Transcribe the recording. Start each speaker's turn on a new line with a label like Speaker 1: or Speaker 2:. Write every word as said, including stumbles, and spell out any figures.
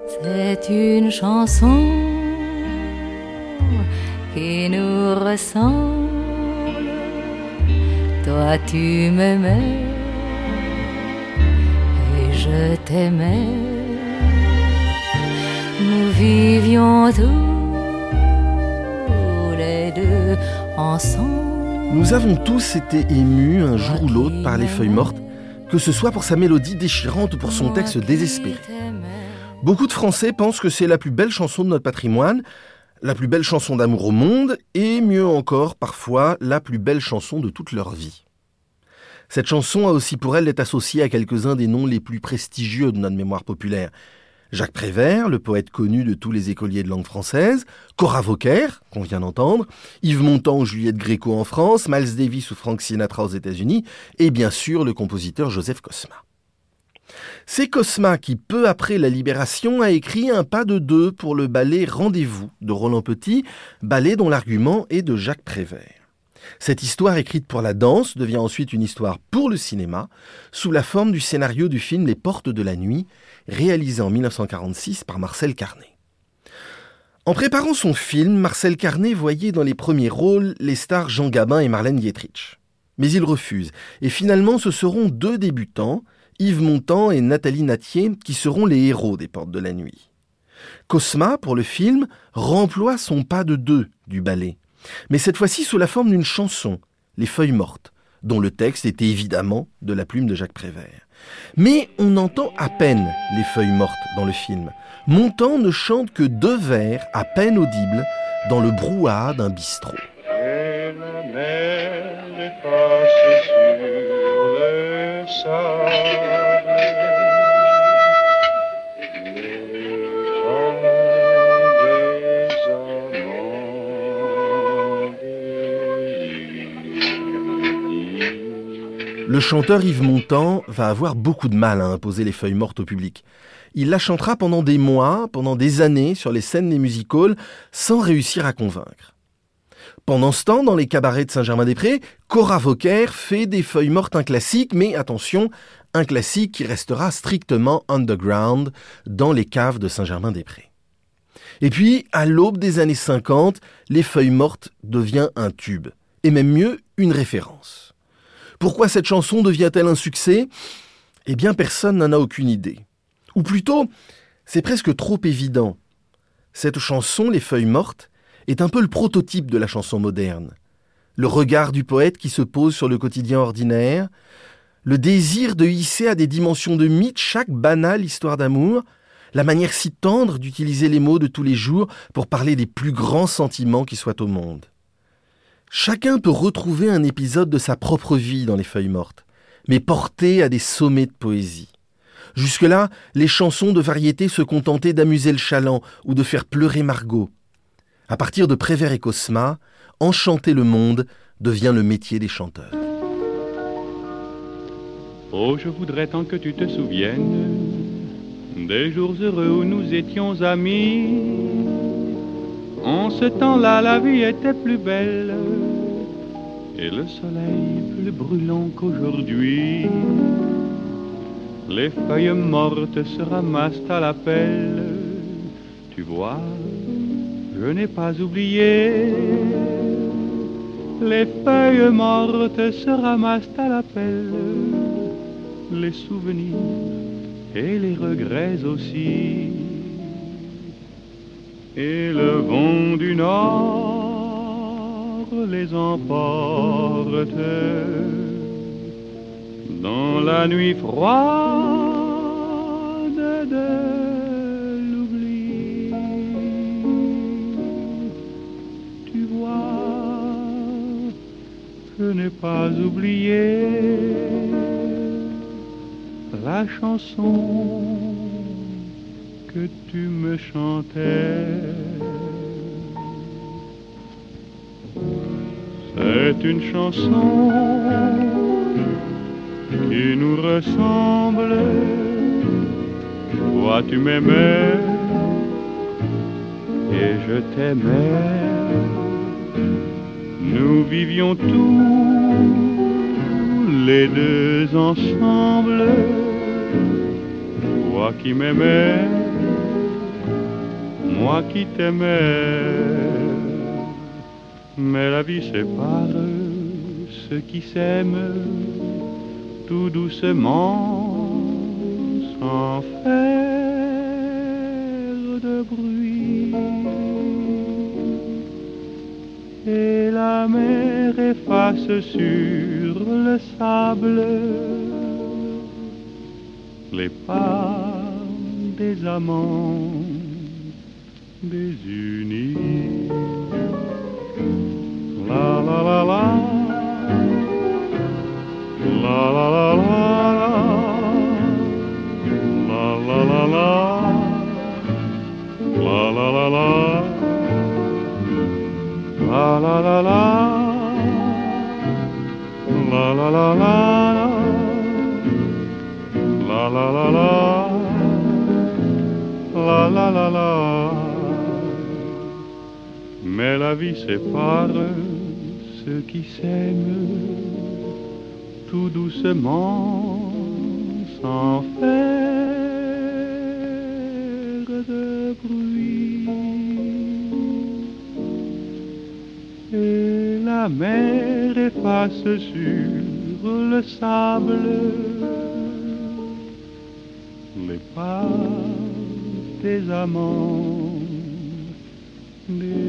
Speaker 1: C'est une chanson qui nous ressemble. Toi tu m'aimais et je t'aimais. Nous vivions tous les deux ensemble.
Speaker 2: Nous avons tous été émus un jour ou l'autre par Les Feuilles Mortes, que ce soit pour sa mélodie déchirante ou pour son texte désespéré. Beaucoup de Français pensent que c'est la plus belle chanson de notre patrimoine, la plus belle chanson d'amour au monde, et mieux encore, parfois, la plus belle chanson de toute leur vie. Cette chanson a aussi pour elle d'être associée à quelques-uns des noms les plus prestigieux de notre mémoire populaire. Jacques Prévert, le poète connu de tous les écoliers de langue française, Cora Vauquer, qu'on vient d'entendre, Yves Montand ou Juliette Gréco en France, Miles Davis ou Frank Sinatra aux États-Unis, et bien sûr le compositeur Joseph Cosma. C'est Cosma qui, peu après la Libération, a écrit un pas de deux pour le ballet Rendez-vous de Roland Petit, ballet dont l'argument est de Jacques Prévert. Cette histoire écrite pour la danse devient ensuite une histoire pour le cinéma, sous la forme du scénario du film Les Portes de la Nuit, réalisé en dix-neuf cent quarante-six par Marcel Carné. En préparant son film, Marcel Carné voyait dans les premiers rôles les stars Jean Gabin et Marlène Dietrich. Mais il refuse, et finalement ce seront deux débutants, Yves Montand et Nathalie Nattier, qui seront les héros des Portes de la Nuit. Cosma, pour le film, remploie son pas de deux du ballet, mais cette fois-ci sous la forme d'une chanson, Les Feuilles Mortes, dont le texte était évidemment de la plume de Jacques Prévert. Mais on entend à peine les feuilles mortes dans le film. Montand ne chante que deux vers à peine audibles dans le brouhaha d'un bistrot.
Speaker 3: Et la mer efface sur le sable les chants des amants déliés.
Speaker 2: Le chanteur Yves Montand va avoir beaucoup de mal à imposer les feuilles mortes au public. Il la chantera pendant des mois, pendant des années sur les scènes des music-halls, sans réussir à convaincre. Pendant ce temps, dans les cabarets de Saint-Germain-des-Prés, Cora Vauquer fait des feuilles mortes un classique, mais attention, un classique qui restera strictement underground dans les caves de Saint-Germain-des-Prés. Et puis, à l'aube des années cinquante, les feuilles mortes devient un tube, et même mieux, une référence. Pourquoi cette chanson devient-elle un succès ? Eh bien, personne n'en a aucune idée. Ou plutôt, c'est presque trop évident. Cette chanson, Les Feuilles Mortes, est un peu le prototype de la chanson moderne. Le regard du poète qui se pose sur le quotidien ordinaire, le désir de hisser à des dimensions de mythe chaque banale histoire d'amour, la manière si tendre d'utiliser les mots de tous les jours pour parler des plus grands sentiments qui soient au monde. Chacun peut retrouver un épisode de sa propre vie dans Les Feuilles Mortes, mais porté à des sommets de poésie. Jusque-là, les chansons de variété se contentaient d'amuser le chaland ou de faire pleurer Margot. À partir de Prévert et Cosma, enchanter le monde devient le métier des chanteurs.
Speaker 3: Oh, je voudrais tant que tu te souviennes des jours heureux où nous étions amis. En ce temps-là, la vie était plus belle et le soleil plus brûlant qu'aujourd'hui. Les feuilles mortes se ramassent à la pelle. Tu vois, je n'ai pas oublié. Les feuilles mortes se ramassent à la pelle. Les souvenirs et les regrets aussi. Et le vent du nord les emporte dans la nuit froide de l'oubli. Tu vois, je n'ai pas oublié la chanson que tu me chantais. C'est une chanson qui nous ressemble. Toi tu m'aimais et je t'aimais. Nous vivions tous les deux ensemble. Toi qui m'aimais moi qui t'aimais. Mais la vie sépare ceux qui s'aiment tout doucement, sans faire de bruit. Et la mer efface sur le sable les pas des amants désunis. La la la la, la la la la, la la la la, la la la la, la la la la, la la la la, la la la la, la la la la. Mais la vie sépare ceux qui s'aiment tout doucement, sans faire de bruit. Et la mer efface sur le sable les pas des amants. Des